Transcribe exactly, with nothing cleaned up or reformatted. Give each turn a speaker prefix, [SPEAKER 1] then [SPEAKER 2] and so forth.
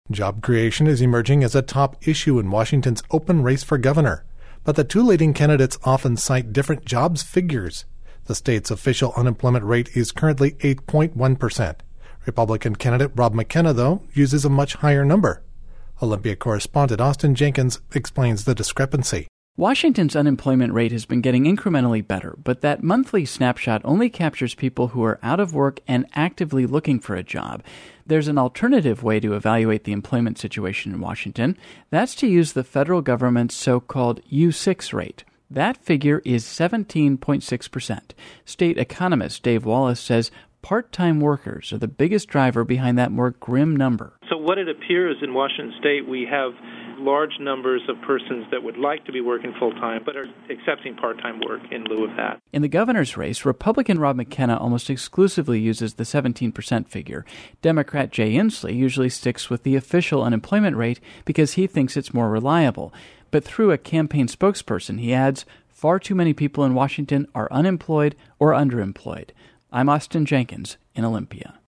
[SPEAKER 1] Job creation is emerging as a top issue in Washington's open race for governor, but the two leading candidates often cite different jobs figures. The state's official unemployment rate is currently eight point one percent. Republican candidate Rob McKenna, though, uses a much higher number. Olympia correspondent Austin Jenkins explains the discrepancy.
[SPEAKER 2] Washington's unemployment rate has been getting incrementally better, but that monthly snapshot only captures people who are out of work and actively looking for a job. There's an alternative way to evaluate the employment situation in Washington. That's to use the federal government's so-called U six rate. That figure is seventeen point six percent. State economist Dave Wallace says part-time workers are the biggest driver behind that more grim number.
[SPEAKER 3] So what it appears in Washington State, we have large numbers of persons that would like to be working full-time but are accepting part-time work in lieu of that.
[SPEAKER 2] In the governor's race, Republican Rob McKenna almost exclusively uses the seventeen percent figure. Democrat Jay Inslee usually sticks with the official unemployment rate because he thinks it's more reliable. But through a campaign spokesperson, he adds, far too many people in Washington are unemployed or underemployed. I'm Austin Jenkins in Olympia.